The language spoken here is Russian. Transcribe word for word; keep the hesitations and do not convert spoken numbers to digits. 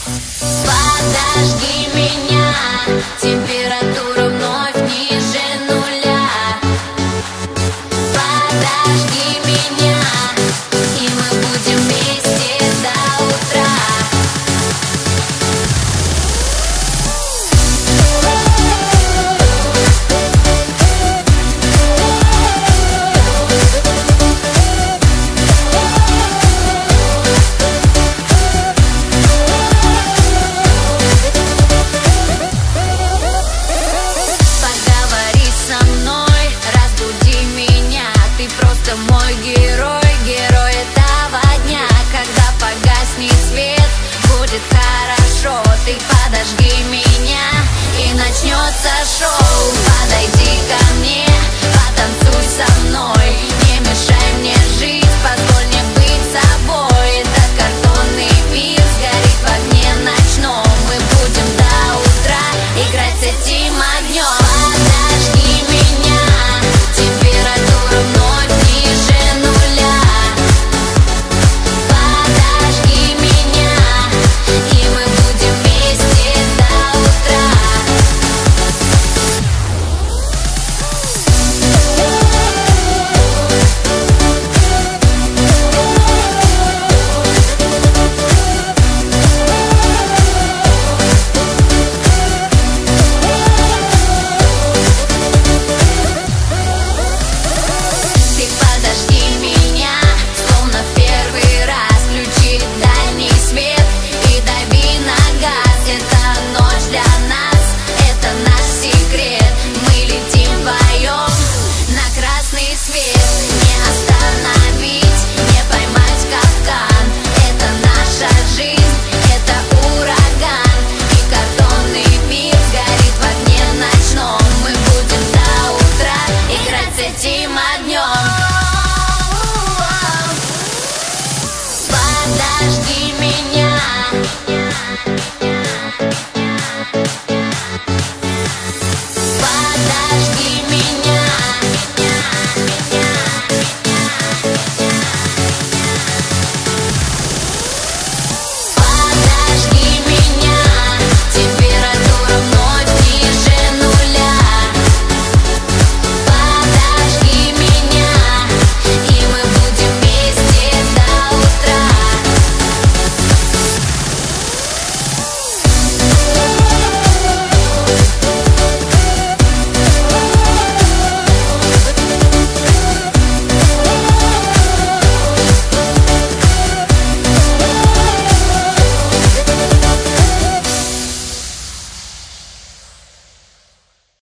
Подожди меня, температура вновь ниже нуля. Подожди меня, и мы будем вместе до утра. Мой герой, герой этого дня. Когда погаснет свет, будет хорошо. Ты подожди меня, и начнется шоу. Подойди ко мне, потанцуй со мной. Не мешай мне жить, позволь мне быть собой. Этот картонный мир сгорит в огне ночном. Мы будем до утра играть с этим огнем. Подожди меня, температура вновь ниже нуля. Подожди меня, и мы будем вместе до утра. Ты подожди меня, словно в первый раз. Включи дальний свет и дави на газ. Это ночь для нас, это наш секрет. Мы летим вдвоем на красный свет. Не остановить, не поймать капкан. Это наша жизнь, это ураган. И картонный мир сгорит в огне ночном. Мы будем до утра играть с этим огнем. Подожди